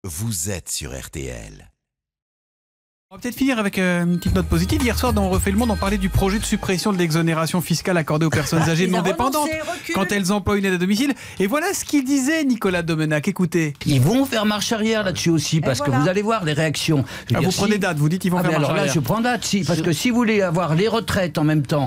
vous êtes sur RTL. On va peut-être finir avec une petite note positive. Hier soir, dans On refait le monde, on parlait du projet de suppression de l'exonération fiscale accordée aux personnes âgées non dépendantes quand elles emploient une aide à domicile. Et voilà ce qu'il disait Nicolas Domenac. Écoutez. Ils vont faire marche arrière là-dessus aussi, parce que vous allez voir les réactions. Vous prenez date, vous dites ils vont faire marche arrière. Là, je prends date, parce que si vous voulez avoir les retraites en même temps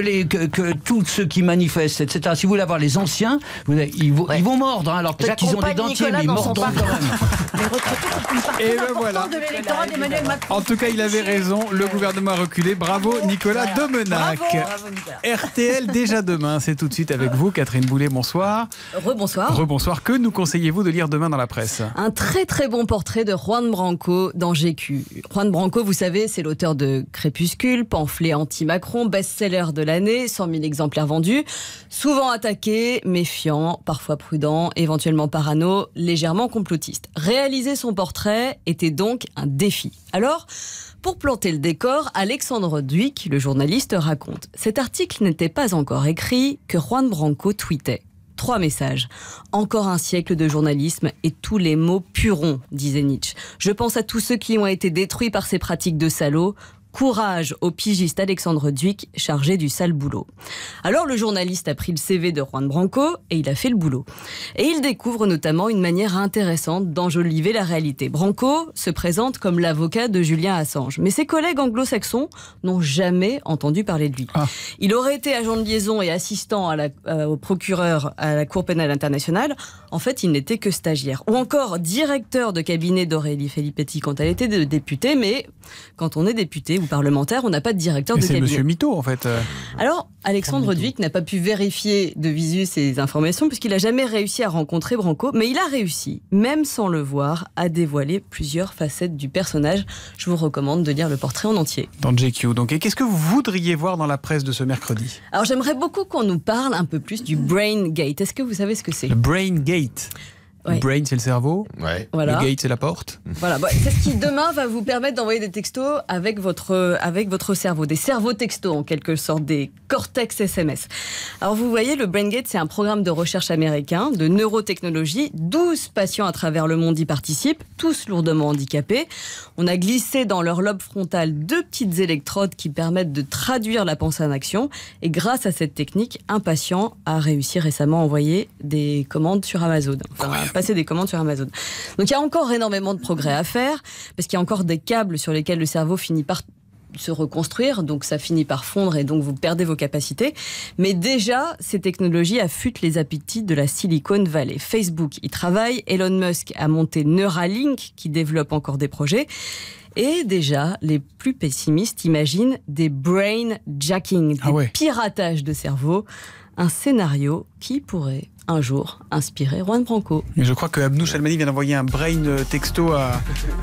que tous ceux qui manifestent, etc., si vous voulez avoir les anciens, ils vont mordre. Hein. Alors peut-être qu'ils ont des dentiers, mais ils mordront quand même. Les retraités sont une partie importante de l'électorat d'Emmanuel Macron. En tout cas, il avait raison. Le gouvernement a reculé. Bravo, Nicolas Domenac. Bravo, RTL, déjà demain. C'est tout de suite avec vous. Catherine Boulet, bonsoir. Rebonsoir. Rebonsoir. Que nous conseillez-vous de lire demain dans la presse ? Un très très bon portrait de Juan Branco dans GQ. Juan Branco, vous savez, c'est l'auteur de Crépuscule, pamphlet anti-Macron, best-seller de l'année, 100 000 exemplaires vendus, souvent attaqué, méfiant, parfois prudent, éventuellement parano, légèrement complotiste. Réaliser son portrait était donc un défi. Alors, pour planter le décor, Alexandre Duic, le journaliste, raconte. Cet article n'était pas encore écrit que Juan Branco tweetait. 3 messages. Encore un siècle de journalisme et tous les mots pueront, disait Nietzsche. Je pense à tous ceux qui ont été détruits par ces pratiques de salauds. Courage au pigiste Alexandre Duic, chargé du sale boulot. Alors le journaliste a pris le CV de Juan Branco et il a fait le boulot. Et il découvre notamment une manière intéressante d'enjoliver la réalité. Branco se présente comme l'avocat de Julian Assange. Mais ses collègues anglo-saxons n'ont jamais entendu parler de lui. Il aurait été agent de liaison et assistant au procureur à la Cour pénale internationale. En fait, il n'était que stagiaire. Ou encore directeur de cabinet d'Aurélie Filippetti quand elle était députée. Mais quand on est député ou parlementaire, on n'a pas de directeur de cabinet. C'est Monsieur Mytho, en fait. Alors, Alexandre Duic n'a pas pu vérifier de visu ces informations puisqu'il n'a jamais réussi à rencontrer Branco, mais il a réussi, même sans le voir, à dévoiler plusieurs facettes du personnage. Je vous recommande de lire le portrait en entier. Dans GQ, donc. Et qu'est-ce que vous voudriez voir dans la presse de ce mercredi ? Alors, j'aimerais beaucoup qu'on nous parle un peu plus du Brain Gate. Est-ce que vous savez ce que c'est ? Le Brain Gate. Ouais. Le brain, c'est le cerveau. Ouais. Voilà. Le gate, c'est la porte. Voilà, c'est ce qui demain va vous permettre d'envoyer des textos avec votre cerveau, des cerveaux textos en quelque sorte, des cortex SMS. Alors vous voyez, le BrainGate, c'est un programme de recherche américain de neurotechnologie. 12 patients à travers le monde y participent, tous lourdement handicapés. On a glissé dans leur lobe frontal 2 petites électrodes qui permettent de traduire la pensée en action. Et grâce à cette technique, un patient a réussi récemment à envoyer des commandes sur Amazon. Passer des commandes sur Amazon. Donc il y a encore énormément de progrès à faire, parce qu'il y a encore des câbles sur lesquels le cerveau finit par se reconstruire, donc ça finit par fondre et donc vous perdez vos capacités. Mais déjà, ces technologies affûtent les appétits de la Silicon Valley. Facebook y travaille, Elon Musk a monté Neuralink qui développe encore des projets. Et déjà, les plus pessimistes imaginent des brain jacking, des piratages de cerveau, un scénario qui pourrait un jour inspirer Juan Branco. Mais je crois que Abnouch Almani vient d'envoyer un brain texto à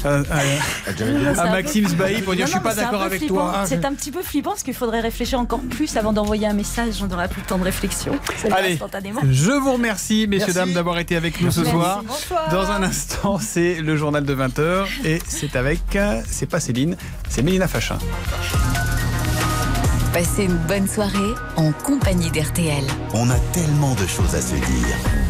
Maxime Sbahi pour dire je suis pas d'accord avec toi. C'est un petit peu flippant parce qu'il faudrait réfléchir encore plus avant d'envoyer un message. On n'aura plus le temps de réflexion. Allez, je vous remercie, messieurs, dames, d'avoir été avec nous ce soir. Bonsoir. Dans un instant, c'est le journal de 20h et c'est avec, c'est pas Céline, c'est Mélina Fachin. Passez une bonne soirée en compagnie d'RTL. On a tellement de choses à se dire.